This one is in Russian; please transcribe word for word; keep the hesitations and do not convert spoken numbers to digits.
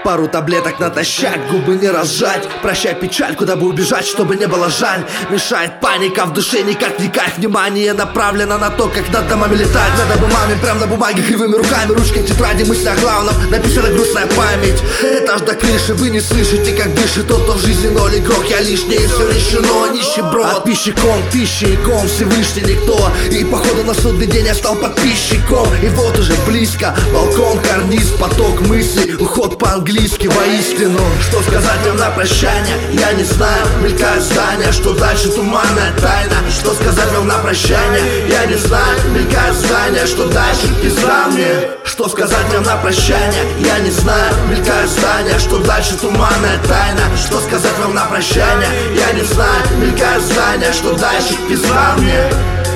Пару таблеток натощак, губы не разжать. Прощай печаль, куда бы убежать, чтобы не было жаль. Мешает паника в душе, никак не кайф. Внимание направлено на то, как над домами летать. Надо бы маме прям на бумаге кривыми руками, ручкой тетради, мысли о главном написана грустная память. Этаж до крыши, вы не слышите, как дышит тот, кто в жизни ноль игрок. Я лишний, все решено, нищеброд. От пищиком, пищиком, Всевышний никто. И походу на судный день я стал подписчиком. И вот уже близко, балкон, карниз, поток мыслей, уход по-английски воистину. Что сказать вам на прощание, я не знаю. Мелькают здания, что дальше туманная тайна. Что сказать вам на прощание, я не знаю. Мелькают здания, что дальше пизда мне. Что сказать вам на прощание, я не знаю. Мелькают здания, что дальше туманная тайна. Что сказать вам на прощание, я не знаю. Мелькают здания, что дальше пизда мне.